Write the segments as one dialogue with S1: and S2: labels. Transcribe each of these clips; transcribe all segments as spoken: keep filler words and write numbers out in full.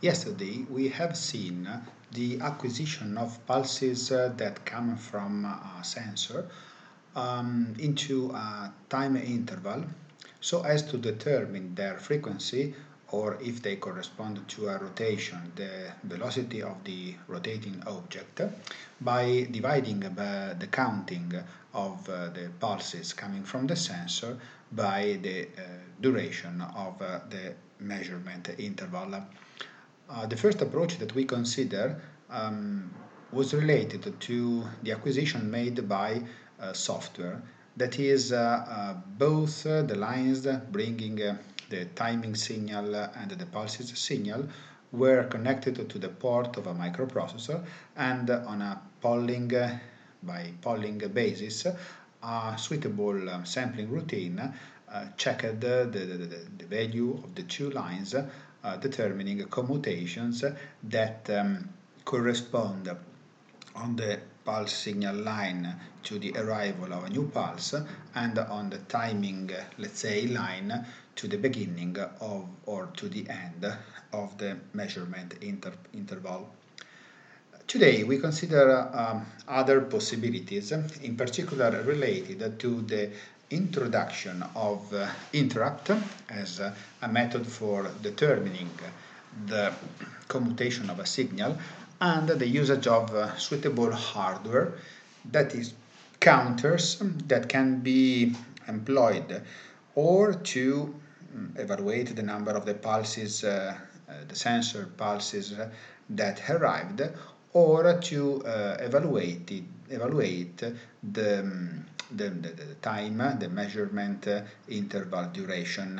S1: Yesterday we have seen the acquisition of pulses uh, that come from a sensor um, into a time interval so as to determine their frequency, or if they correspond to a rotation, the velocity of the rotating object, by dividing uh, the counting of uh, the pulses coming from the sensor by the uh, duration of uh, the measurement interval. Uh, the first approach that we consider um, was related to the acquisition made by uh, software, that is uh, uh, both uh, the lines bringing uh, the timing signal and the pulses signal were connected to the port of a microprocessor, and on a polling uh, by polling basis a suitable um, sampling routine uh, checked the, the, the, the value of the two lines, uh, determining commutations that um, correspond on the pulse signal line to the arrival of a new pulse, and on the timing, let's say, line to the beginning of or to the end of the measurement inter interval. Today we consider um, other possibilities, in particular related to the introduction of uh, interrupt as uh, a method for determining the commutation of a signal, and the usage of uh, suitable hardware, that is counters that can be employed or to um, evaluate the number of the pulses, uh, uh, the sensor pulses uh, that arrived, or to uh, evaluate it, evaluate the, um, the, the, the time, the measurement uh, interval duration.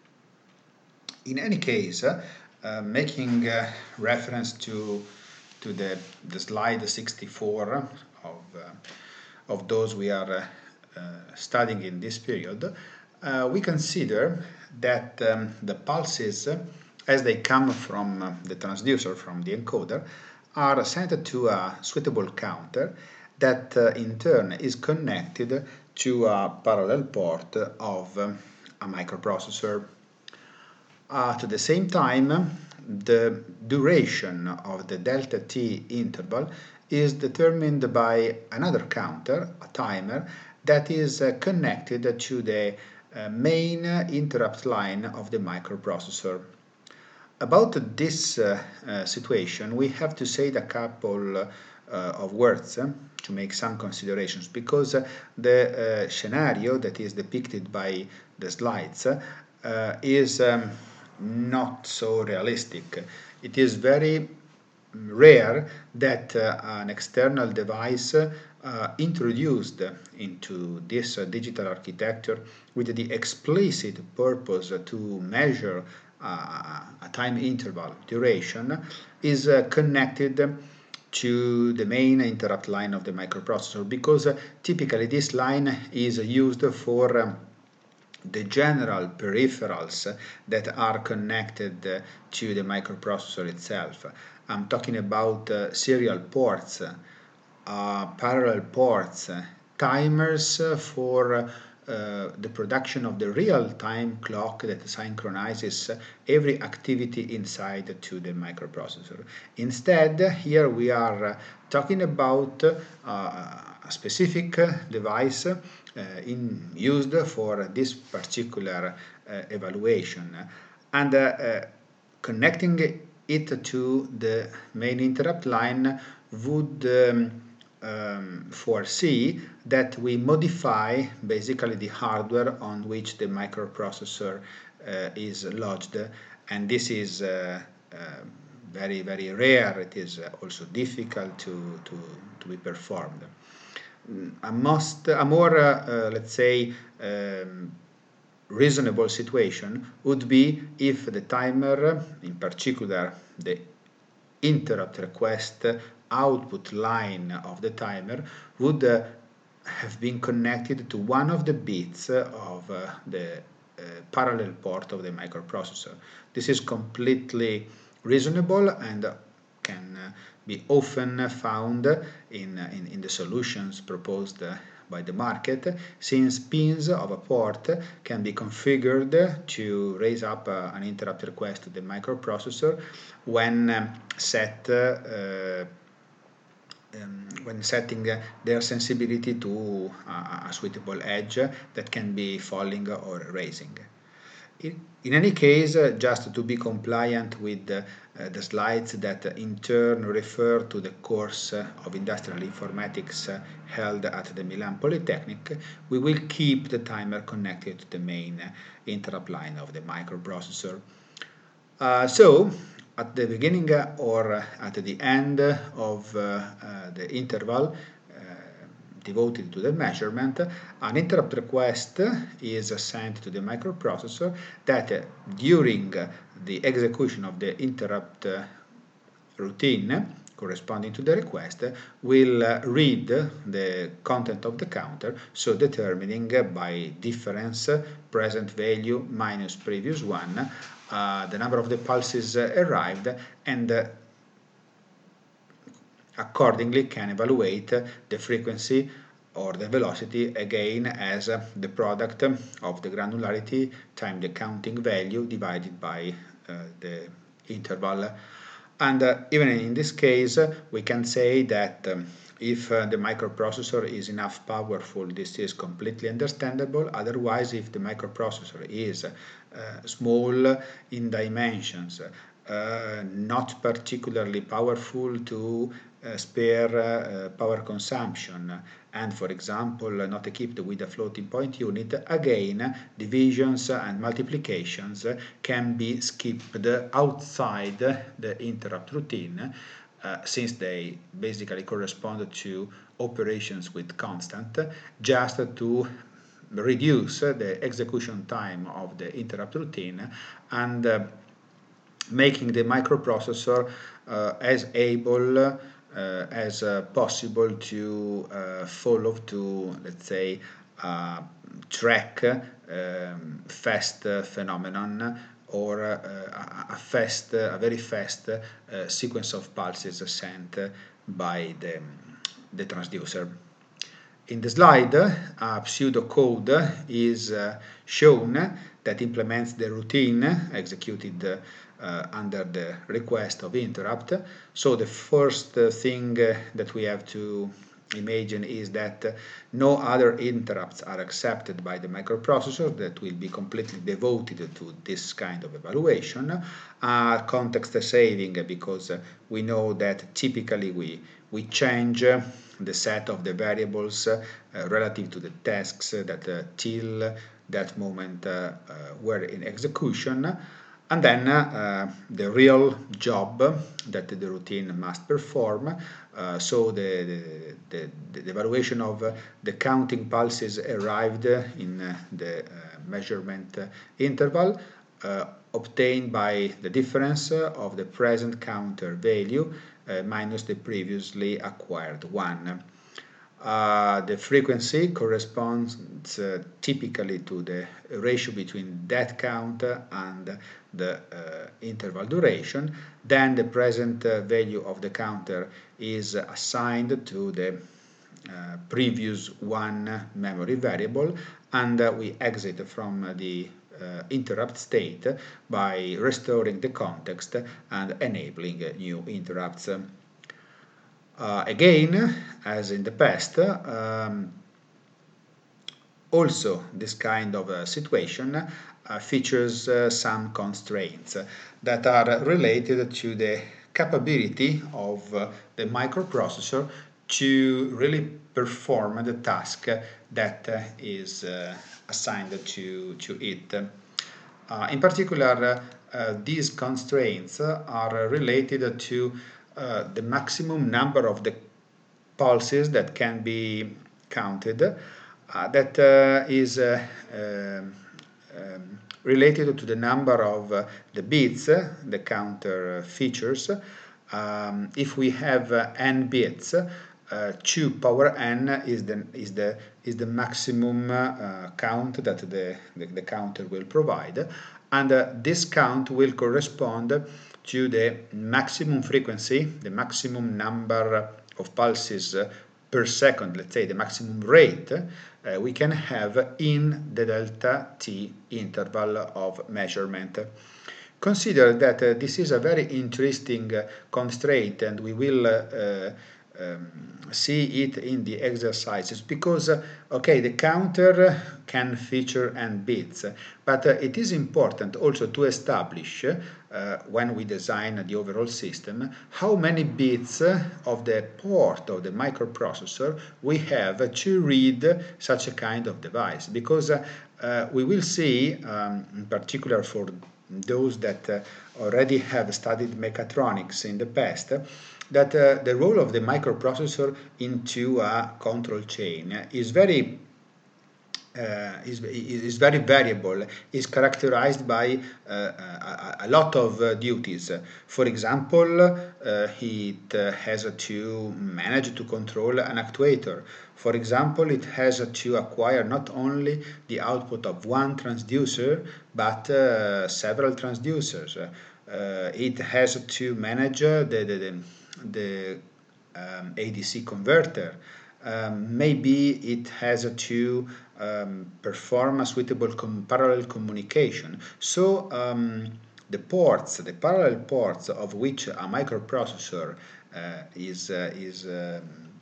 S1: In any case, uh, making uh, reference to to the, the slide sixty-four of, uh, of those we are uh, uh, studying in this period, uh, we consider that um, the pulses, uh, as they come from uh, the transducer, from the encoder, are sent to a suitable counter that uh, in turn is connected to a parallel port of um, a microprocessor. At the same time, the duration of the delta t interval is determined by another counter, a timer, that is uh, connected to the uh, main interrupt line of the microprocessor. About this uh, uh, situation, we have to say a couple uh, of words uh, to make some considerations, because uh, the uh, scenario that is depicted by the slides uh, is um, not so realistic. It is very rare that uh, an external device uh, introduced into this uh, digital architecture with the explicit purpose to measure uh, a time interval duration is uh, connected to the main interrupt line of the microprocessor, because uh, typically this line is used for um, the general peripherals that are connected to the microprocessor itself. I'm talking about uh, serial ports, uh, parallel ports, timers for uh, the production of the real-time clock that synchronizes every activity inside to the microprocessor. Instead, here we are talking about uh, a specific device uh, in, used for this particular uh, evaluation, and uh, uh, connecting it to the main interrupt line would um, um, foresee that we modify basically the hardware on which the microprocessor uh, is lodged, and this is uh, uh, very very rare. It is also difficult to, to, to be performed. A, most, a more, uh, uh, let's say, um, reasonable situation would be if the timer, in particular the interrupt request output line of the timer, would uh, have been connected to one of the bits of uh, the uh, parallel port of the microprocessor. This is completely reasonable and can uh, be often found in, in, in the solutions proposed by the market, since pins of a port can be configured to raise up uh, an interrupt request to the microprocessor when um, set uh, Um, when setting uh, their sensibility to uh, a suitable edge that can be falling or raising. In, in any case, uh, just to be compliant with uh, the slides that uh, in turn refer to the course uh, of Industrial Informatics uh, held at the Milan Polytechnic, we will keep the timer connected to the main uh, interrupt line of the microprocessor. Uh, so, at the beginning uh, or uh, at the end of uh, uh, the interval uh, devoted to the measurement, an interrupt request is sent to the microprocessor that uh, during the execution of the interrupt uh, routine corresponding to the request will uh, read the content of the counter, so determining uh, by difference present value minus previous one uh, the number of the pulses uh, arrived, and uh, accordingly can evaluate the frequency or the velocity again as uh, the product of the granularity times the counting value divided by uh, the interval. And uh, even in this case, uh, we can say that um, if uh, the microprocessor is enough powerful, this is completely understandable. Otherwise, if the microprocessor is uh, small in dimensions, uh, not particularly powerful to uh, spare uh, power consumption, and for example not equipped with a floating point unit, again divisions and multiplications can be skipped outside the interrupt routine, uh, since they basically correspond to operations with constant, just to reduce the execution time of the interrupt routine and uh, making the microprocessor uh, as able uh, as uh, possible to uh, follow to, let's say, uh, track um, fast uh, phenomenon or uh, a fast, a very fast uh, sequence of pulses sent by the, the transducer. In the slide, a pseudocode is uh, shown that implements the routine executed uh, under the request of interrupt. So the first uh, thing uh, that we have to imagine is that uh, no other interrupts are accepted by the microprocessor, that will be completely devoted to this kind of evaluation. Uh, context saving, because uh, we know that typically we, we change uh, the set of the variables uh, relative to the tasks that uh, till that moment uh, uh, were in execution, and then uh, the real job that the routine must perform. Uh, so the, the, the, the evaluation of uh, the counting pulses arrived in uh, the uh, measurement uh, interval uh, obtained by the difference of the present counter value uh, minus the previously acquired one. Uh, the frequency corresponds uh, typically to the ratio between that count and the uh, interval duration. Then the present uh, value of the counter is assigned to the uh, previous one memory variable, and uh, we exit from the uh, interrupt state by restoring the context and enabling uh, new interrupts. Uh, again, as in the past, um, also this kind of uh, situation uh, features uh, some constraints that are related to the capability of uh, the microprocessor to really perform the task that uh, is uh, assigned to, to it. Uh, in particular, uh, these constraints are related to uh, the maximum number of the pulses that can be counted, uh, that uh, is uh, um, um, related to the number of uh, the bits, uh, the counter features. Um, if we have uh, n bits, uh, two power n is the is the is the maximum uh, count that the, the the counter will provide, and uh, this count will correspond to the maximum frequency, the maximum number of pulses per second, let's say the maximum rate, uh, we can have in the delta t interval of measurement. Consider that uh, this is a very interesting uh, constraint, and we will uh, um, see it in the exercises because, uh, okay, the counter can feature n bits, but uh, it is important also to establish, uh, when we design the overall system, how many bits of the port of the microprocessor we have to read such a kind of device, because uh, uh, we will see, um, in particular for those that uh, already have studied mechatronics in the past, that uh, the role of the microprocessor into a control chain is very uh, is, is very variable, is characterized by uh, a, a lot of uh, duties. For example, uh, it uh, has to manage to control an actuator. For example, it has to acquire not only the output of one transducer, but uh, several transducers. Uh, it has to manage uh, the, the, the, the um, A D C converter. Um, maybe it has to um, perform a suitable com parallel communication. So um, the ports, the parallel ports of which a microprocessor uh, is, uh, is, um,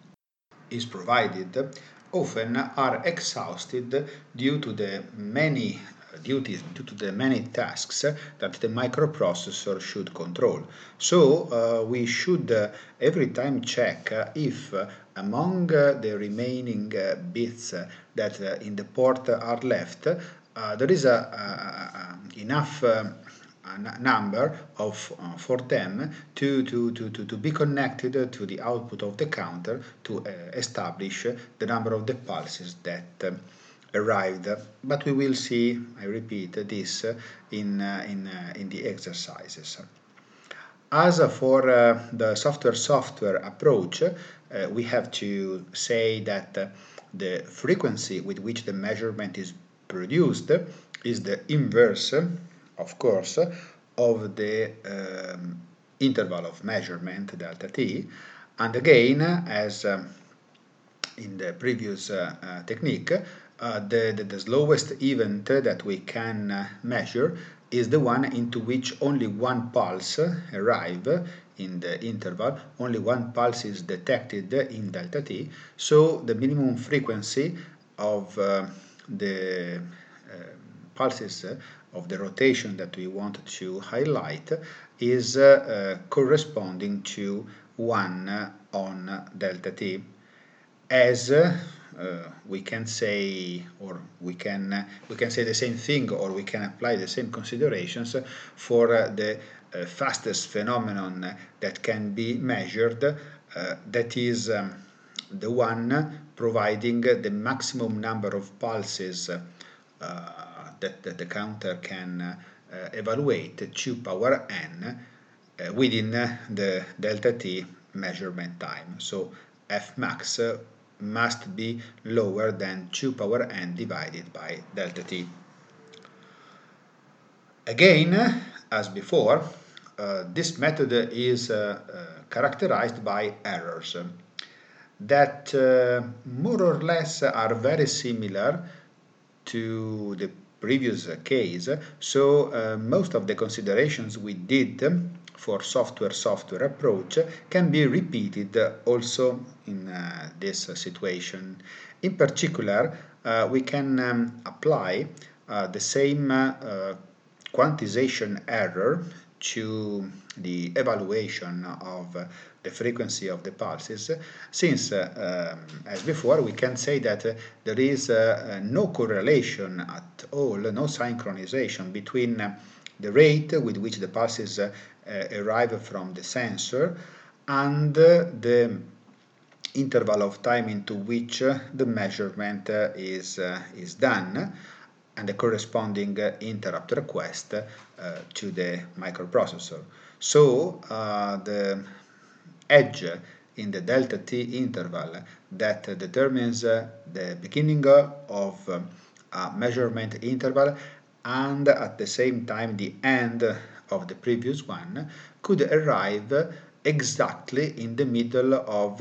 S1: is provided often are exhausted due to the many duties, due to the many tasks that the microprocessor should control. So uh, we should uh, every time check uh, if uh, among uh, the remaining uh, bits uh, that uh, in the port are left, uh, there is a, a, a enough uh, a number of uh, for them to, to, to, to, to be connected to the output of the counter to uh, establish the number of the pulses that uh, arrived. But we will see, I repeat, this in, uh, in, uh, in the exercises. As for uh, the software-software approach, uh, we have to say that uh, the frequency with which the measurement is produced is the inverse, of course, of the um, interval of measurement, delta t. And again, as um, in the previous uh, uh, technique, uh, the, the, the slowest event that we can uh, measure is the one into which only one pulse arrives in the interval, only one pulse is detected in delta t, so the minimum frequency of uh, the uh, pulses of the rotation that we want to highlight is uh, uh, corresponding to one on delta t. As uh, we can say, or we can uh, we can say the same thing, or we can apply the same considerations for uh, the uh, fastest phenomenon that can be measured, uh, that is um, the one providing the maximum number of pulses uh, that, that the counter can uh, evaluate to power n uh, within the delta t measurement time. So F max uh, must be lower than two power n divided by delta t. Again, as before, uh, this method is uh, uh, characterized by errors that uh, more or less are very similar to the previous case. So uh, most of the considerations we did for software-software approach can be repeated also in uh, this situation. In particular, uh, we can um, apply uh, the same uh, quantization error to the evaluation of uh, the frequency of the pulses, since, uh, um, as before, we can say that uh, there is uh, no correlation at all, no synchronization between uh, the rate with which the pulses uh, arrive from the sensor and uh, the interval of time into which uh, the measurement uh, is, uh, is done, and the corresponding uh, interrupt request uh, to the microprocessor. So uh, the edge in the delta t interval that uh, determines uh, the beginning of uh, a measurement interval and at the same time the end of the previous one could arrive exactly in the middle of uh,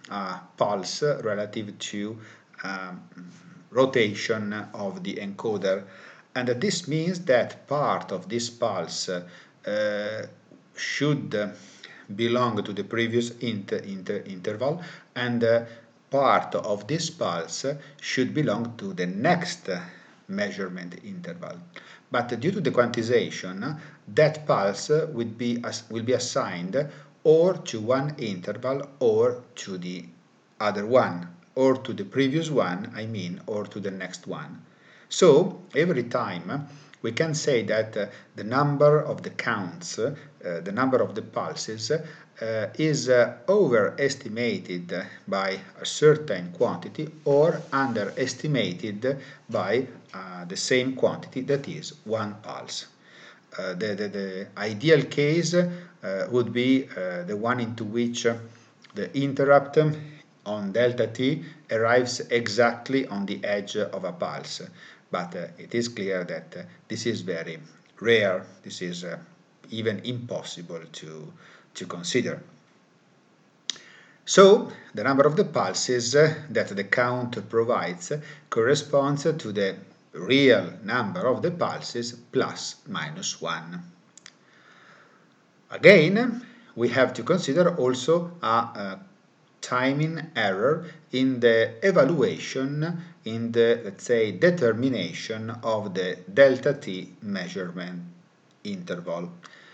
S1: uh, pulse relative to um, rotation of the encoder. And this means that part of this pulse uh, should belong to the previous inter inter interval, and uh, part of this pulse should belong to the next measurement interval. But due to the quantization, that pulse will be, will be assigned or to one interval or to the other one, or to the previous one, I mean, or to the next one. So every time we can say that uh, the number of the counts, uh, the number of the pulses, uh, is uh, overestimated by a certain quantity or underestimated by uh, the same quantity, that is one pulse. Uh, the, the, the ideal case uh, would be uh, the one into which uh, the interrupt on delta t arrives exactly on the edge of a pulse. But uh, it is clear that uh, this is very rare, this is uh, even impossible to, to consider. So the number of the pulses uh, that the count provides corresponds to the real number of the pulses plus minus one. Again, we have to consider also a, a timing error in the evaluation, in the, let's say, determination of the delta t measurement interval.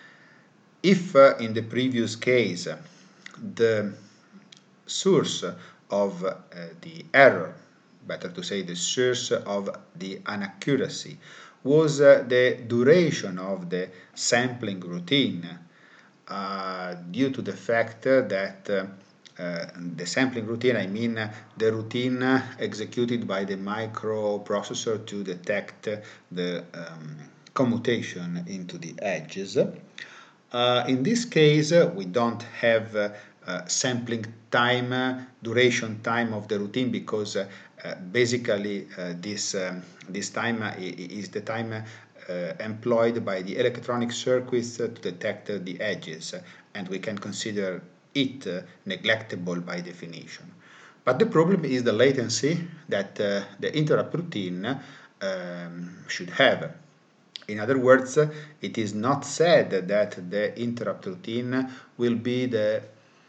S1: If uh, in the previous case the source of uh, the error, better to say the source of the inaccuracy, was uh, the duration of the sampling routine, uh, due to the fact that uh, uh, the sampling routine, I mean uh, the routine executed by the microprocessor to detect the um, commutation into the edges. Uh, in this case, uh, we don't have uh, uh, sampling time, uh, duration time of the routine, because uh, uh, basically uh, this, um, this time uh, is the time uh, employed by the electronic circuits uh, to detect uh, the edges, uh, and we can consider it uh, neglectable by definition. But the problem is the latency that uh, the interrupt routine um, should have. In other words, it is not said that the interrupt routine will be the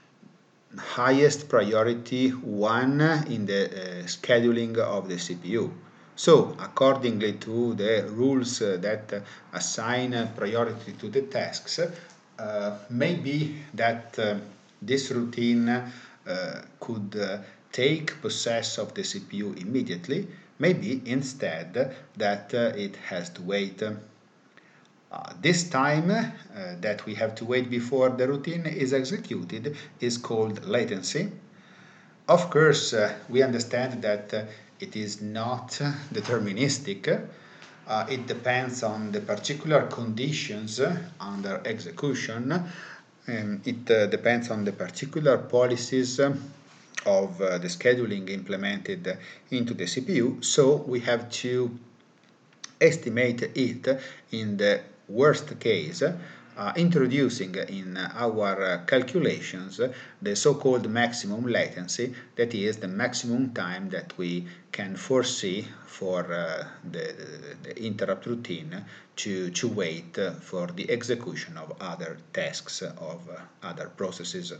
S1: highest priority one in the uh, scheduling of the C P U. So, accordingly to the rules uh, that uh, assign priority to the tasks, uh, maybe that uh, this routine uh, could uh, take possess of the C P U immediately, maybe instead that uh, it has to wait. Uh, this time uh, that we have to wait before the routine is executed is called latency. Of course, uh, we understand that uh, it is not deterministic. Uh, it depends on the particular conditions uh, under execution. Um, it uh, depends on the particular policies uh, of uh, the scheduling implemented into the C P U. So we have to estimate it in the worst case, uh, introducing in our uh, calculations the so-called maximum latency, that is the maximum time that we can foresee for uh, the, the interrupt routine to, to wait for the execution of other tasks of uh, other processes.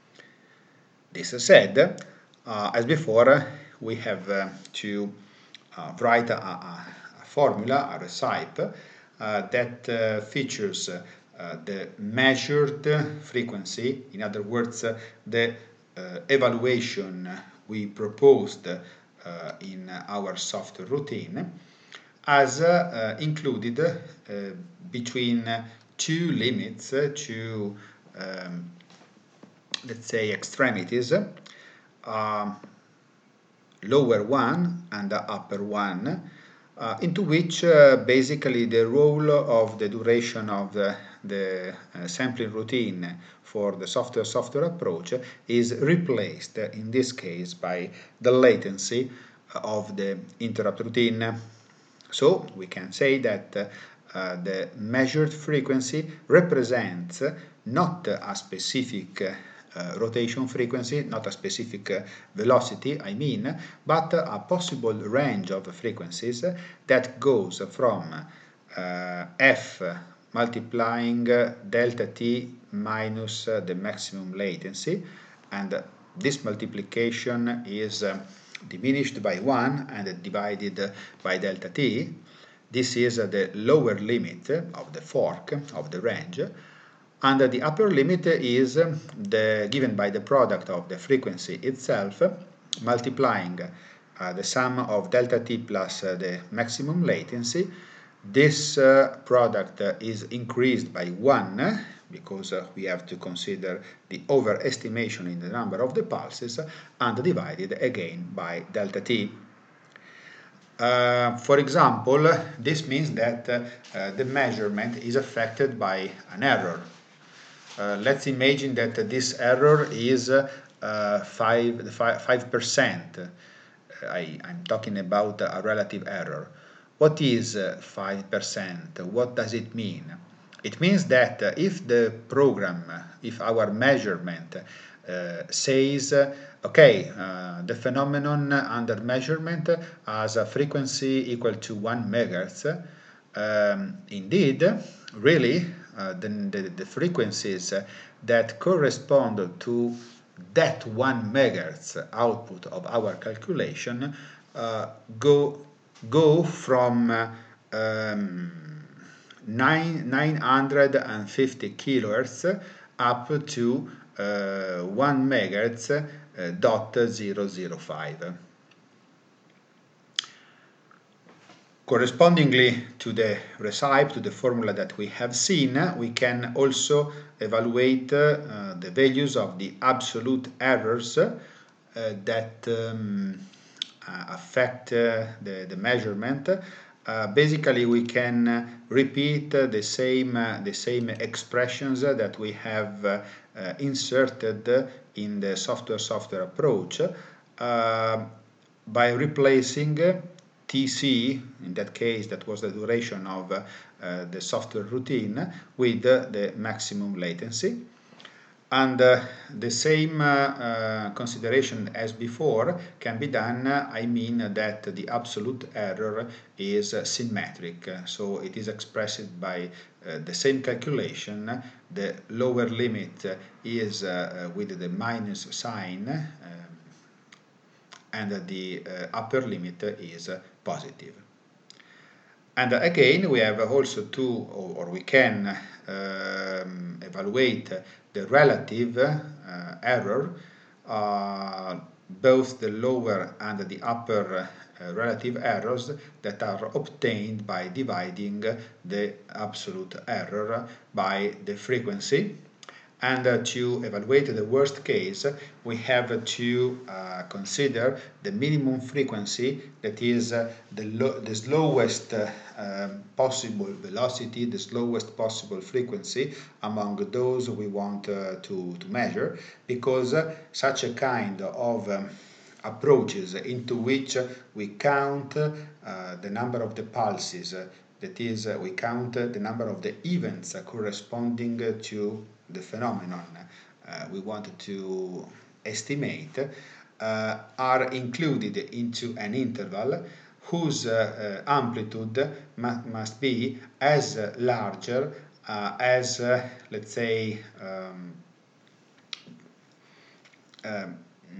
S1: This said, uh, as before, we have uh, to uh, write a, a, a formula, a recipe, uh, that uh, features uh, the measured frequency, in other words, uh, the uh, evaluation we proposed uh, in our software routine, as uh, included uh, between two limits, uh, two, um, let's say, extremities, uh, lower one and the upper one, uh, into which uh, basically the role of the duration of the, the uh, sampling routine for the software-software approach is replaced, in this case, by the latency of the interrupt routine. So we can say that uh, the measured frequency represents not a specific uh, rotation frequency, not a specific uh, velocity, I mean, but a possible range of frequencies that goes from uh, f multiplying delta t minus uh, the maximum latency, and this multiplication is uh, diminished by one and divided by delta t. This is uh, the lower limit of the fork of the range, and the upper limit is uh, the given by the product of the frequency itself multiplying uh, the sum of delta t plus uh, the maximum latency. This uh, product uh, is increased by one because uh, we have to consider the overestimation in the number of the pulses, and divided again by delta t. Uh, for example, this means that uh, uh, the measurement is affected by an error. Uh, let's imagine that uh, this error is uh, five percent. I, I'm talking about a relative error. What is uh, five percent? What does it mean? It means that uh, if the program, if our measurement uh, says, uh, okay, uh, the phenomenon under measurement has a frequency equal to one megahertz, um, indeed, really, uh, the, the, the frequencies that correspond to that one megahertz output of our calculation uh, go go from uh, um, nine, nine hundred fifty kilohertz up to uh, one megahertz uh, dot zero zero five. Correspondingly to the recipe, to the formula that we have seen, we can also evaluate uh, the values of the absolute errors uh, that um, uh, affect uh, the, the measurement. Uh, basically, we can repeat uh, the same uh, the same expressions that we have uh, uh, inserted in the software-software approach uh, by replacing T C, in that case that was the duration of uh, the software routine, with uh, the maximum latency. And uh, the same uh, uh, consideration as before can be done, uh, I mean that the absolute error is uh, symmetric, so it is expressed by uh, the same calculation. The lower limit is uh, with the minus sign, uh, and the uh, upper limit is uh, positive. And again, we have also to, or, or we can um, evaluate the relative uh, error, uh, both the lower and the upper uh, relative errors that are obtained by dividing the absolute error by the frequency. And uh, to evaluate the worst case, we have to uh, consider the minimum frequency, that is uh, the, the slowest uh, um, possible velocity, the slowest possible frequency among those we want uh, to, to measure, because uh, such a kind of um, approaches into which we count uh, the number of the pulses, uh, that is, uh, we count the number of the events uh, corresponding to the phenomenon uh, we want to estimate, uh, are included into an interval whose uh, uh, amplitude mu must be as uh, larger uh, as, uh, let's say, um, um,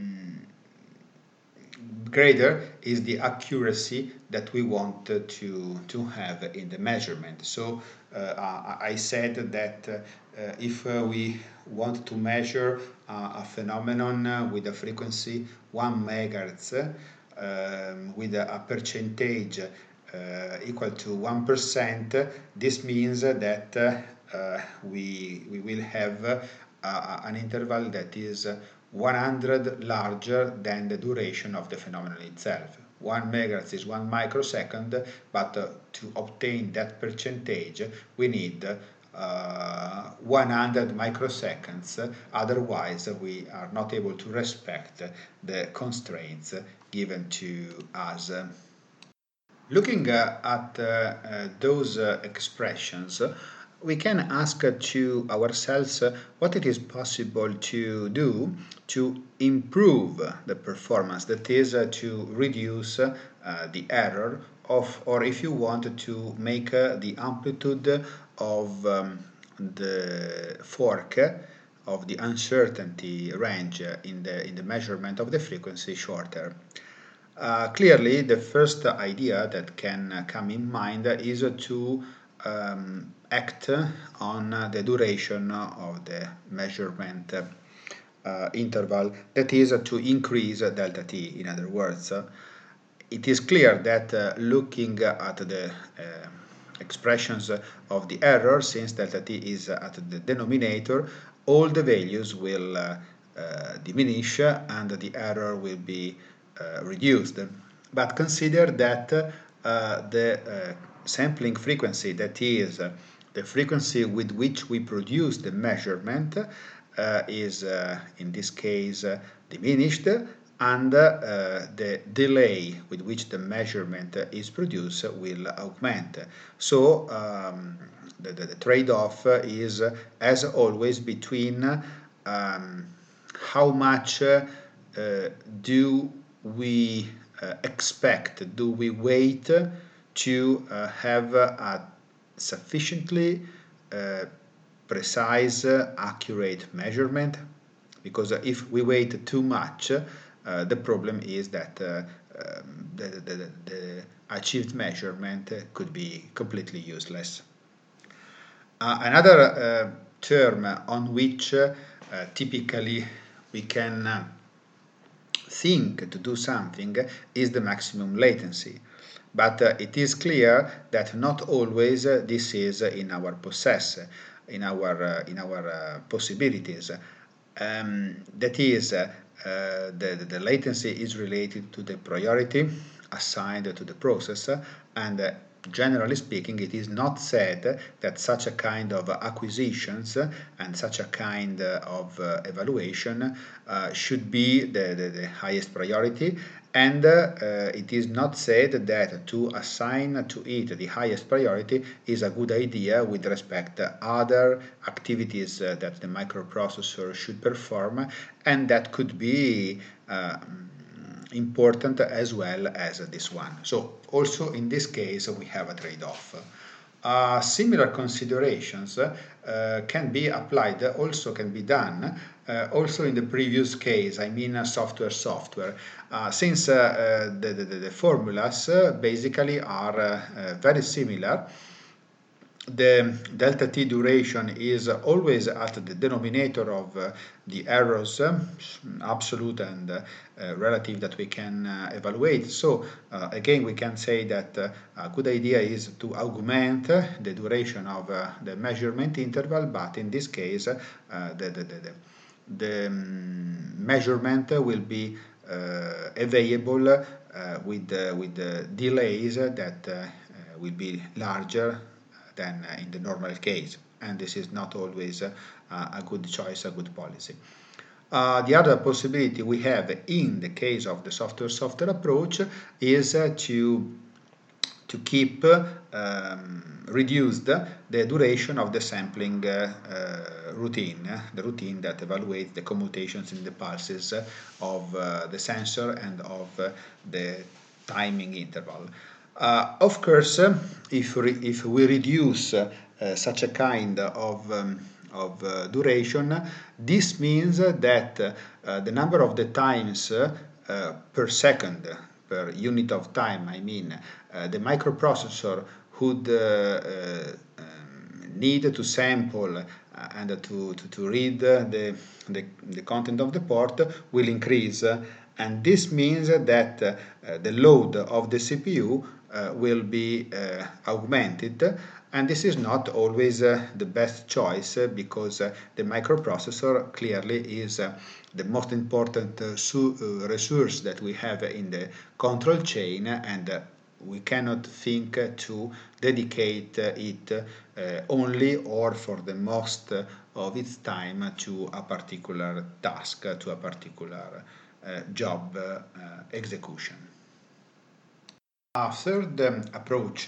S1: greater is the accuracy that we want uh, to, to have in the measurement. So uh, I said that uh, uh, if uh, we want to measure uh, a phenomenon uh, with a frequency one megahertz um, with a, a percentage uh, equal to one percent, this means that uh, uh, we, we will have uh, an interval that is one hundred larger than the duration of the phenomenon itself. One megahertz is one microsecond, but uh, to obtain that percentage we need uh, one hundred microseconds, otherwise we are not able to respect the constraints given to us. Looking uh, at uh, uh, those uh, expressions, we can ask to ourselves what it is possible to do to improve the performance, that is, to reduce uh, the error of, or if you want to make uh, the amplitude of um, the fork of the uncertainty range in the in the measurement of the frequency shorter. Uh, clearly, the first idea that can come in mind is to um, act on the duration of the measurement uh, interval, that is to increase delta t. In other words, it is clear that uh, looking at the uh, expressions of the error, since delta t is at the denominator, all the values will uh, uh, diminish and the error will be uh, reduced. But consider that uh, the uh, sampling frequency, that is uh, the frequency with which we produce the measurement, uh, is uh, in this case uh, diminished, and uh, the delay with which the measurement is produced will augment. So um, the, the, the trade-off is, as always, between um, how much uh, do we uh, expect, do we wait to uh, have a sufficiently uh, precise, accurate measurement, because if we wait too much, uh, the problem is that uh, um, the, the, the achieved measurement could be completely useless. Uh, another uh, term on which uh, typically we can uh, think to do something is the maximum latency. But uh, it is clear that not always uh, this is in our possess, in our, uh, in our uh, possibilities. Um, that is, uh, uh, the, the latency is related to the priority assigned to the process, and uh, generally speaking, it is not said that such a kind of acquisitions and such a kind of uh, evaluation uh, should be the, the, the highest priority, and uh, it is not said that to assign to it the highest priority is a good idea with respect to other activities uh, that the microprocessor should perform, and that could be uh, important as well as this one. So also in this case we have a trade-off. Uh, similar considerations uh, can be applied, also can be done, uh, also in the previous case, I mean uh, software software, uh, since uh, uh, the, the, the formulas uh, basically are uh, uh, very similar. The delta t duration is always at the denominator of uh, the errors, uh, absolute and uh, uh, relative, that we can uh, evaluate. So uh, again, we can say that uh, a good idea is to augment uh, the duration of uh, the measurement interval, but in this case, uh, the, the, the, the um, measurement will be uh, available uh, with, uh, with the delays that uh, will be larger than in the normal case, and this is not always uh, a good choice, a good policy. Uh, the other possibility we have in the case of the software-software approach is uh, to to keep um, reduced the duration of the sampling uh, uh, routine, uh, the routine that evaluates the commutations in the pulses of uh, the sensor and of uh, the timing interval. Uh, of course, uh, if, re if we reduce uh, uh, such a kind of, um, of uh, duration, this means that uh, the number of the times uh, uh, per second, per unit of time, I mean, uh, the microprocessor would uh, uh, um, need to sample uh, and to, to, to read the, the, the content of the port will increase. And this means that uh, the load of the C P U uh, will be uh, augmented, and this is not always uh, the best choice uh, because uh, the microprocessor clearly is uh, the most important uh, uh, resource that we have in the control chain, and uh, we cannot think uh, to dedicate uh, it uh, only or for the most uh, of its time to a particular task, uh, to a particular uh, job uh, execution. A third um, approach um,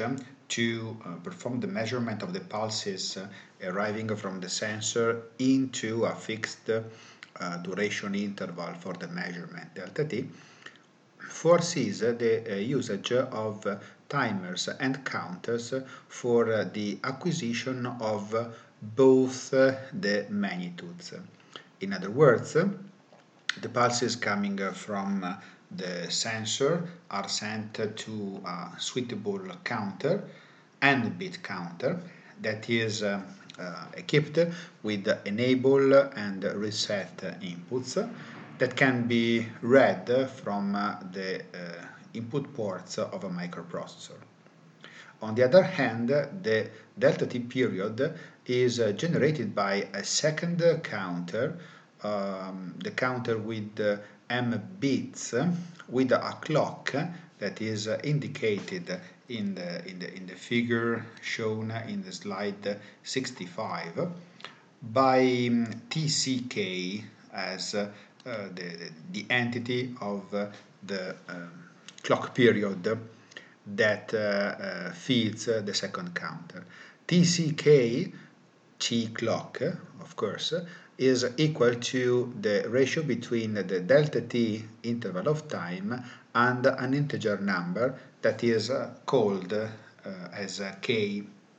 S1: to uh, perform the measurement of the pulses uh, arriving from the sensor into a fixed uh, duration interval for the measurement, delta t, foresees the uh, usage of uh, timers and counters for uh, the acquisition of uh, both uh, the magnitudes. In other words, the pulses coming uh, from uh, the sensor are sent to a suitable counter and bit counter that is uh, uh, equipped with enable and reset inputs that can be read from uh, the uh, input ports of a microprocessor. On the other hand, the delta t period is uh, generated by a second counter, um, the counter with uh, m bits, with a clock that is uh, indicated in the, in, the, in the figure shown in the slide sixty-five by um, T C K as uh, uh, the, the entity of uh, the um, clock period that uh, uh, feeds uh, the second counter. T C K, T clock, of course, is equal to the ratio between the delta t interval of time and an integer number that is uh, called uh, as uh, k.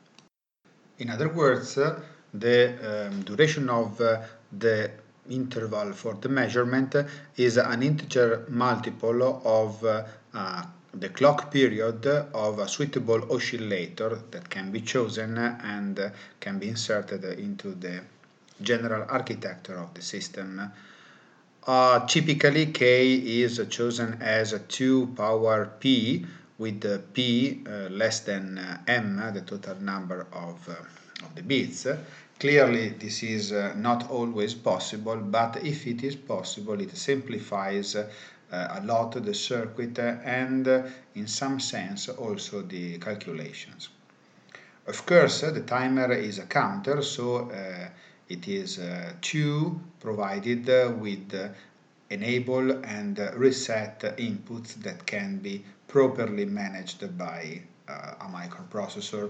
S1: In other words, uh, the um, duration of uh, the interval for the measurement is an integer multiple of uh, uh, the clock period of a suitable oscillator that can be chosen and uh, can be inserted into the general architecture of the system. Uh, typically, k is chosen as two power p, with uh, p uh, less than uh, m, the total number of, uh, of the bits. Clearly, this is uh, not always possible, but if it is possible, it simplifies uh, a lot the circuit and, uh, in some sense, also the calculations. Of course, uh, the timer is a counter, so uh, it is uh, two provided uh, with uh, enable and uh, reset inputs that can be properly managed by uh, a microprocessor.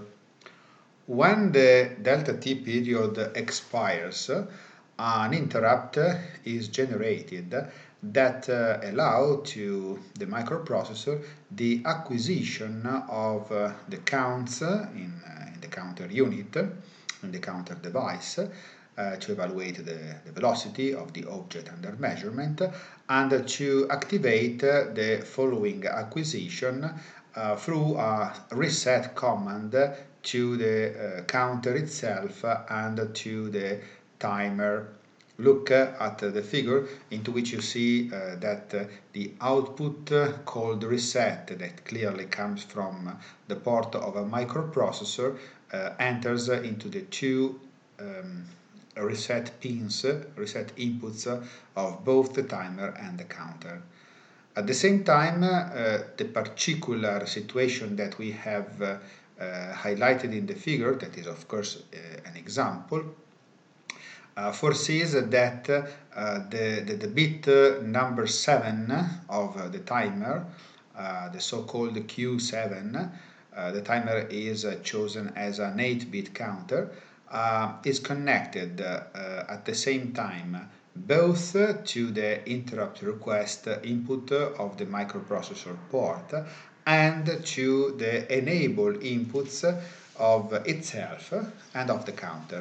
S1: When the delta t period expires, uh, an interrupt is generated that uh, allow to the microprocessor the acquisition of uh, the counts in, uh, in the counter unit, in the counter device, uh, to evaluate the, the velocity of the object under measurement, and to activate uh, the following acquisition uh, through a reset command to the uh, counter itself and to the timer. Look uh, at uh, the figure into which you see uh, that uh, the output uh, called reset, that clearly comes from uh, the port of a microprocessor, uh, enters uh, into the two um, reset pins, uh, reset inputs uh, of both the timer and the counter. At the same time, uh, the particular situation that we have uh, uh, highlighted in the figure, that is of course uh, an example, Uh, foresees that uh, the, the, the bit uh, number seven of uh, the timer, uh, the so-called Q seven, uh, the timer is uh, chosen as an eight bit counter, uh, is connected uh, at the same time both to the interrupt request input of the microprocessor port and to the enable inputs of itself and of the counter.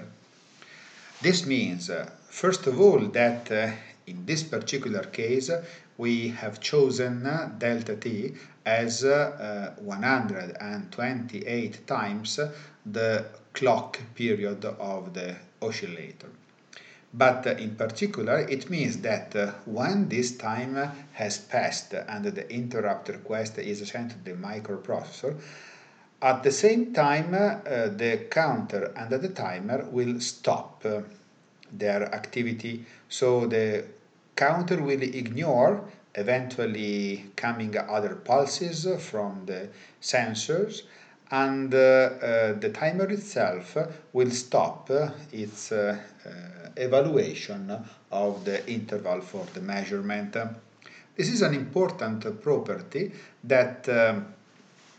S1: This means, uh, first of all, that uh, in this particular case we have chosen uh, delta t as uh, uh, one hundred twenty-eight times the clock period of the oscillator. But uh, in particular, it means that uh, when this time has passed and the interrupt request is sent to the microprocessor, at the same time, uh, the counter and the timer will stop uh, their activity, so the counter will ignore eventually coming other pulses from the sensors, and uh, uh, the timer itself will stop uh, its uh, uh, evaluation of the interval for the measurement. This is an important property that um,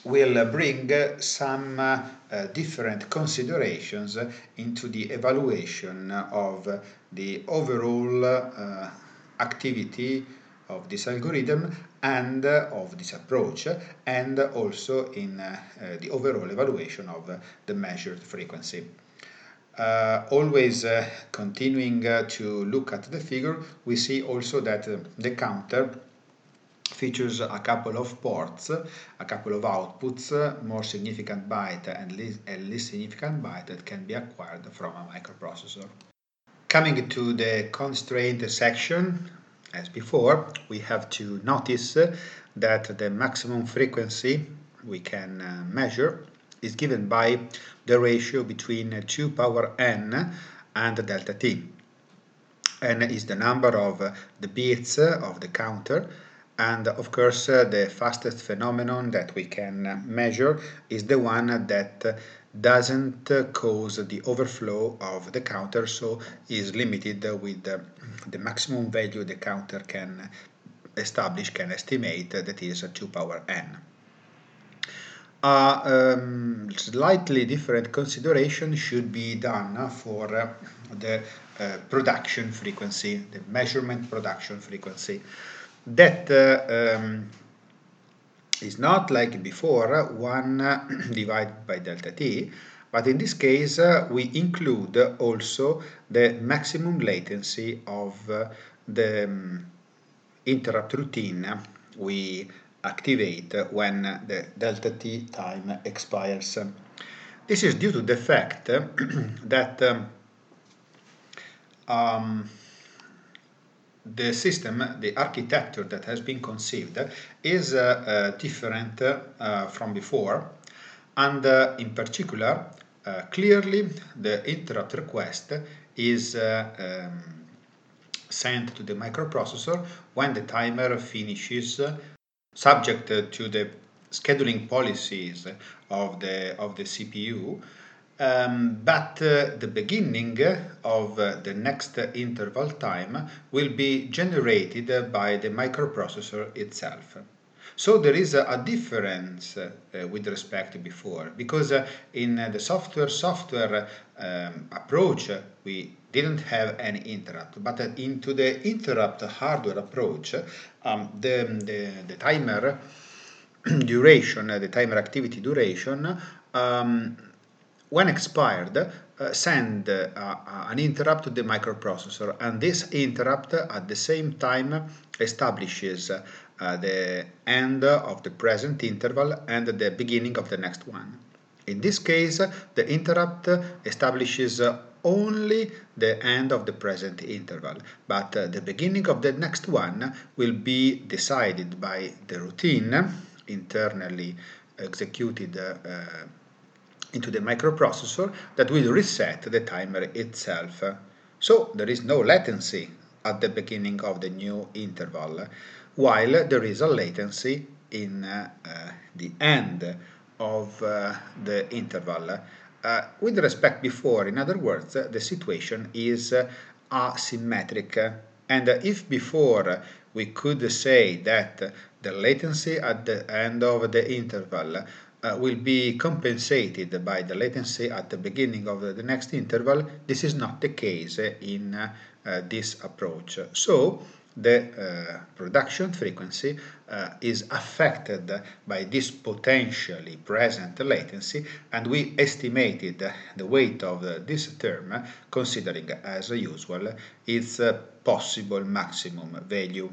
S1: will bring some uh, uh, different considerations into the evaluation of the overall uh, activity of this algorithm and uh, of this approach, and also in uh, uh, the overall evaluation of uh, the measured frequency. Uh, always uh, continuing uh, to look at the figure, we see also that uh, the counter features a couple of ports, a couple of outputs, uh, more significant byte and less, and less significant byte that can be acquired from a microprocessor. Coming to the constraint section, as before, we have to notice that the maximum frequency we can uh, measure is given by the ratio between two power n and delta t. N is the number of uh, the bits of the counter, and of course uh, the fastest phenomenon that we can uh, measure is the one that uh, doesn't uh, cause the overflow of the counter, so is limited uh, with uh, the maximum value the counter can establish, can estimate, uh, that is uh, two power n. A um, slightly different consideration should be done for uh, the uh, production frequency, the measurement production frequency. That uh, um, is not like before one uh, divided by delta t, but in this case uh, we include also the maximum latency of uh, the um, interrupt routine we activate when the delta t time expires. This is due to the fact that um, um, the system, the architecture that has been conceived is uh, uh, different uh, from before, and uh, in particular, uh, clearly the interrupt request is uh, um, sent to the microprocessor when the timer finishes, uh, subject to the scheduling policies of the of the C P U. Um, but uh, the beginning of uh, the next interval time will be generated by the microprocessor itself. So there is a, a difference uh, with respect to before, because uh, in uh, the software software um, approach uh, we didn't have any interrupt, but uh, into the interrupt hardware approach, um, the, the, the timer duration, uh, the timer activity duration, um, when expired, uh, send uh, uh, an interrupt to the microprocessor, and this interrupt at the same time establishes uh, the end of the present interval and the beginning of the next one. In this case, the interrupt establishes only the end of the present interval, but uh, the beginning of the next one will be decided by the routine internally executed uh, into the microprocessor that will reset the timer itself. So there is no latency at the beginning of the new interval, while there is a latency in uh, uh, the end of uh, the interval. Uh, with respect before, in other words, uh, the situation is uh, asymmetric. And uh, if before we could say that the latency at the end of the interval Uh, will be compensated by the latency at the beginning of the next interval, this is not the case in uh, uh, this approach. So the uh, production frequency uh, is affected by this potentially present latency, and we estimated the weight of uh, this term considering, as usual, its uh, possible maximum value.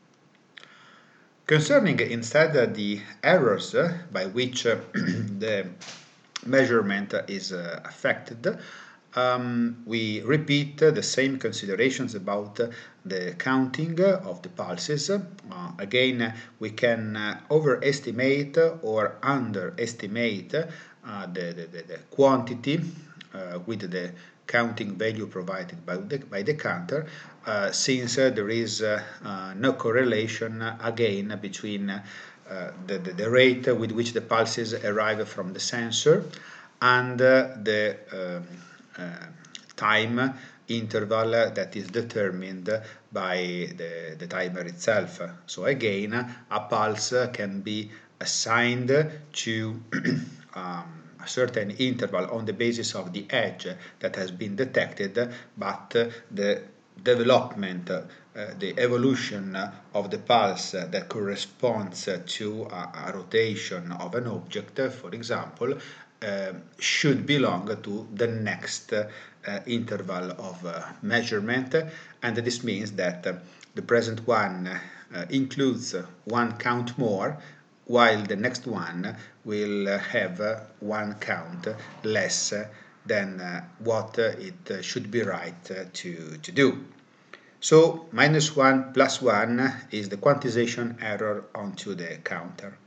S1: Concerning instead uh, the errors uh, by which uh, the measurement is uh, affected, um, we repeat uh, the same considerations about uh, the counting uh, of the pulses. Uh, again, we can uh, overestimate or underestimate uh, the, the, the, the quantity uh, with the counting value provided by the, by the counter, uh, since uh, there is uh, uh, no correlation uh, again between uh, the, the, the rate with which the pulses arrive from the sensor and uh, the um, uh, time interval that is determined by the, the timer itself. So again, a pulse can be assigned to um, a certain interval on the basis of the edge that has been detected, but the development, uh, the evolution of the pulse that corresponds to a, a rotation of an object, for example, uh, should belong to the next uh, interval of uh, measurement, and this means that uh, the present one uh, includes one count more, while the next one will uh, have uh, one count less than uh, what uh, it uh, should be right uh, to, to do. So minus one plus one is the quantization error onto the counter.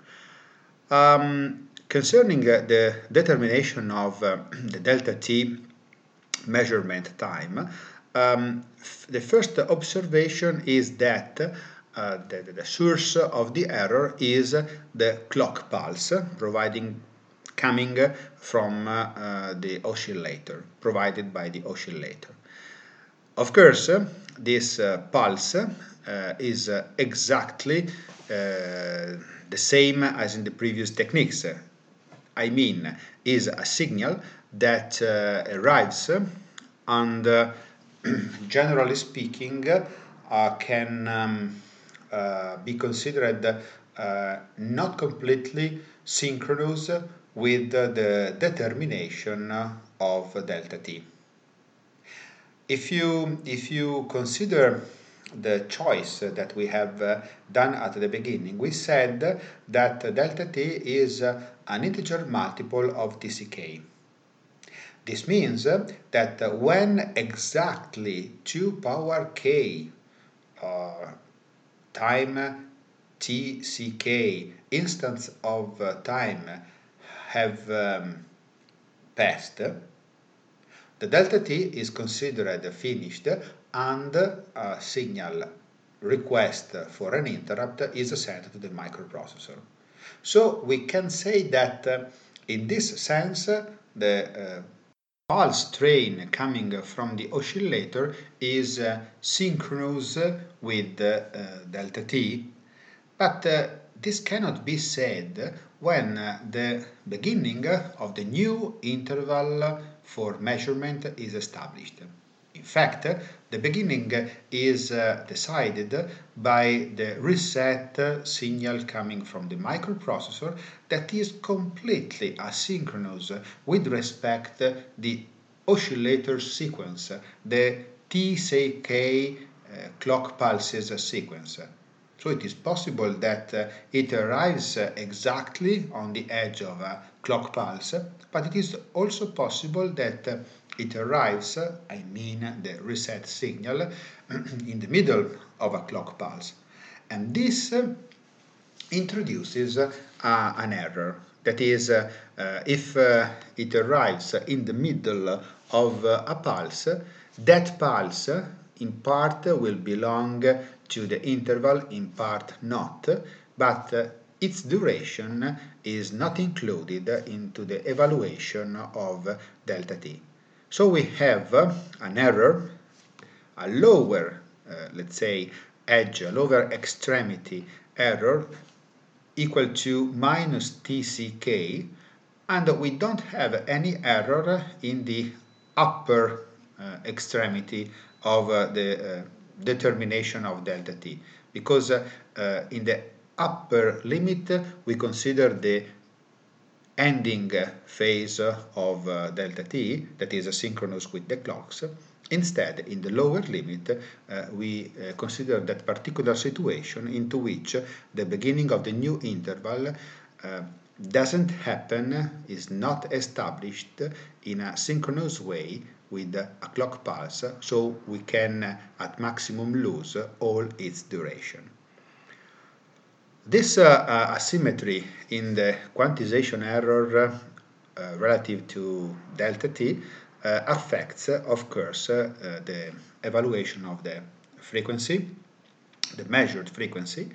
S1: Um, concerning uh, the determination of uh, the delta t measurement time, um, the first observation is that uh, the, the source of the error is the clock pulse providing coming from uh, uh, the oscillator, provided by the oscillator. Of course, uh, this uh, pulse uh, is uh, exactly uh, the same as in the previous techniques. I mean, is a signal that uh, arrives and, uh, generally speaking, uh, can um, uh, be considered uh, not completely synchronous with the determination of delta t. If you, if you consider the choice that we have uh, done at the beginning, we said that delta t is uh, an integer multiple of T C K. This means uh, that uh, when exactly two power k uh, time T C K instants of uh, time have um, passed, the delta t is considered finished and a signal request for an interrupt is sent to the microprocessor. So we can say that uh, in this sense the uh, pulse train coming from the oscillator is uh, synchronous with uh, delta t, but uh, this cannot be said when uh, the beginning of the new interval for measurement is established. In fact, the beginning is uh, decided by the reset signal coming from the microprocessor that is completely asynchronous with respect to the oscillator sequence, the T C K uh, clock pulses sequence. So it is possible that uh, it arrives uh, exactly on the edge of a clock pulse, but it is also possible that uh, it arrives, uh, I mean the reset signal, in the middle of a clock pulse. And this uh, introduces uh, an error. That is, uh, uh, if uh, it arrives in the middle of uh, a pulse, that pulse in part will belong to the interval, in part not, but uh, its duration is not included into the evaluation of delta t. So we have uh, an error, a lower, uh, let's say, edge, a lower extremity error equal to minus T C K, and we don't have any error in the upper uh, extremity of uh, the uh, determination of delta t, because uh, uh, in the upper limit we consider the ending phase of uh, delta t, that is synchronous with the clocks. Instead, in the lower limit, uh, we uh, consider that particular situation into which the beginning of the new interval uh, doesn't happen, is not established in a synchronous way with a clock pulse, so we can uh, at maximum lose all its duration. This uh, uh, asymmetry in the quantization error uh, relative to delta t uh, affects, uh, of course, uh, uh, the evaluation of the frequency, the measured frequency.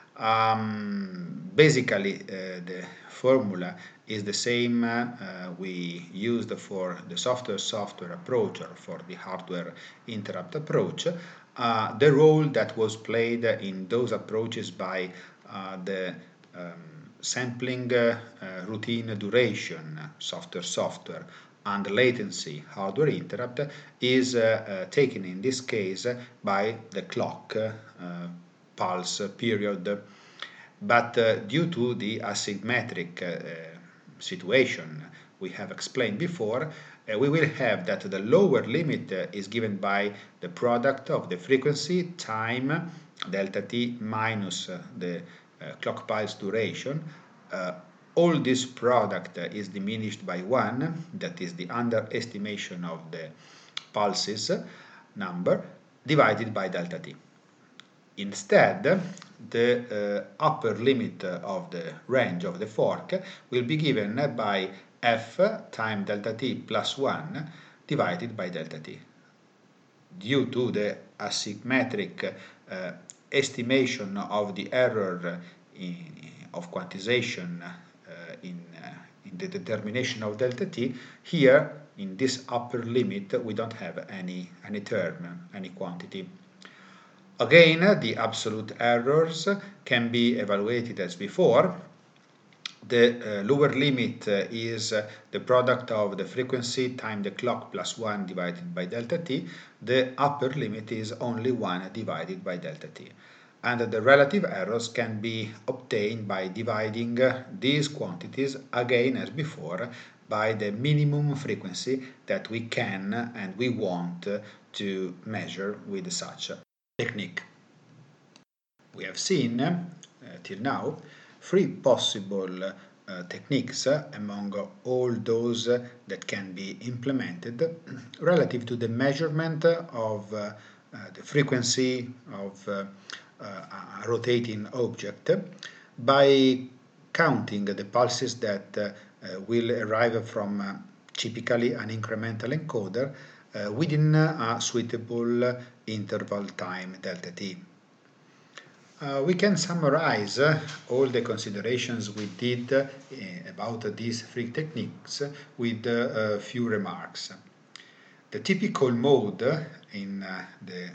S1: Um, basically, uh, the formula is the same uh, we used for the software-software approach or for the hardware interrupt approach. Uh, the role that was played in those approaches by uh, the um, sampling uh, uh, routine duration, software software, and latency, hardware interrupt, is uh, uh, taken in this case by the clock uh, pulse period. But uh, due to the asymmetric uh, situation we have explained before, uh, we will have that the lower limit uh, is given by the product of the frequency, time, delta t, minus uh, the uh, clock pulse duration. Uh, all this product uh, is diminished by one, that is the underestimation of the pulses number, divided by delta t. Instead, the uh, upper limit of the range of the fork will be given by f times delta t plus one divided by delta t. Due to the asymmetric uh, estimation of the error in, of quantization uh, in, uh, in the determination of delta t, here in this upper limit we don't have any, any term, any quantity. Again, the absolute errors can be evaluated as before. The uh, lower limit uh, is uh, the product of the frequency times the clock plus one divided by delta t. The upper limit is only one divided by delta t. And the relative errors can be obtained by dividing uh, these quantities, again as before, by the minimum frequency that we can and we want uh, to measure with such technique. We have seen uh, till now three possible uh, techniques uh, among all those uh, that can be implemented relative to the measurement of uh, uh, the frequency of uh, uh, a rotating object by counting the pulses that uh, uh, will arrive from uh, typically an incremental encoder uh, within a suitable interval time delta t. Uh, we can summarize uh, all the considerations we did uh, about uh, these three techniques with uh, a few remarks. The typical mode in uh, the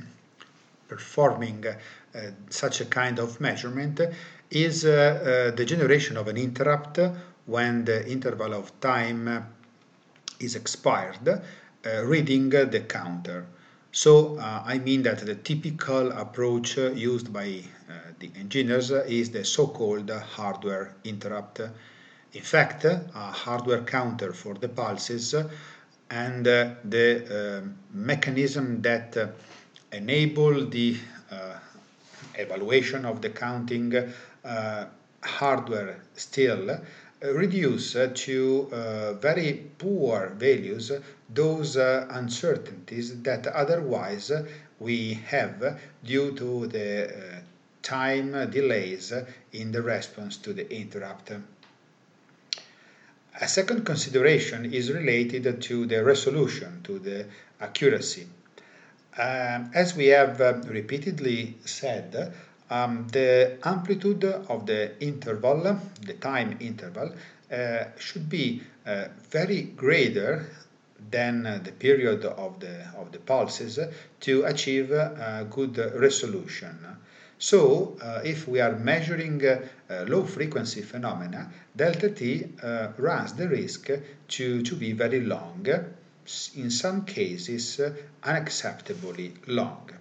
S1: performing uh, such a kind of measurement is uh, uh, the generation of an interrupt when the interval of time is expired, uh, reading the counter. So uh, I mean that the typical approach uh, used by uh, the engineers uh, is the so-called hardware interrupt. In fact, a hardware counter for the pulses and uh, the uh, mechanism that uh, enable the uh, evaluation of the counting uh, hardware still uh, reduce uh, to uh, very poor values those uh, uncertainties that otherwise we have due to the uh, time delays in the response to the interrupt. A second consideration is related to the resolution, to the accuracy. Um, as we have uh, repeatedly said, um, the amplitude of the interval, the time interval, uh, should be uh, very greater than uh, the period of the, of the pulses to achieve uh, good resolution. So, uh, if we are measuring uh, uh, low frequency phenomena, delta t uh, runs the risk to, to be very long, in some cases uh, unacceptably long.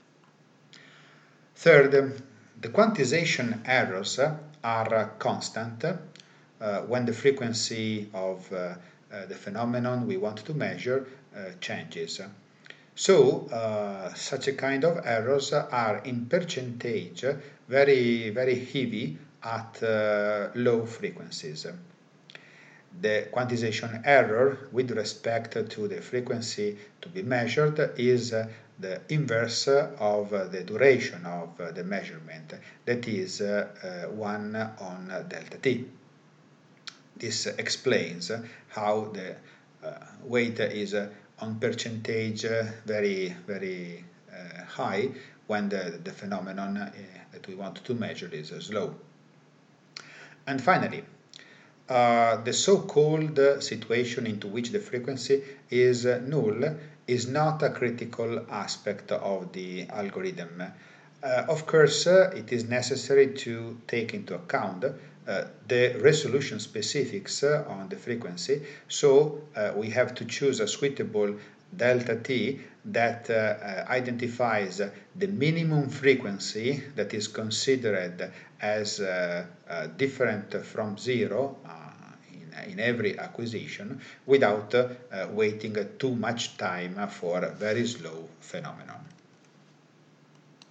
S1: Third, the quantization errors are constant uh, when the frequency of uh, uh, the phenomenon we want to measure uh, changes. So, uh, such a kind of errors are in percentage very, very heavy at uh, low frequencies. The quantization error with respect to the frequency to be measured is uh, the inverse of uh, the duration of uh, the measurement, that is uh, uh, one on delta t. This explains how the uh, weight is uh, on percentage uh, very, very uh, high when the, the phenomenon uh, that we want to measure is uh, slow. And finally, uh, the so-called uh, situation into which the frequency is uh, null is not a critical aspect of the algorithm. Uh, of course, uh, it is necessary to take into account uh, the resolution specifics uh, on the frequency, so uh, we have to choose a suitable delta t that uh, uh, identifies the minimum frequency that is considered as uh, uh, different from zero uh, in, in every acquisition, without uh, waiting too much time for a very slow phenomenon.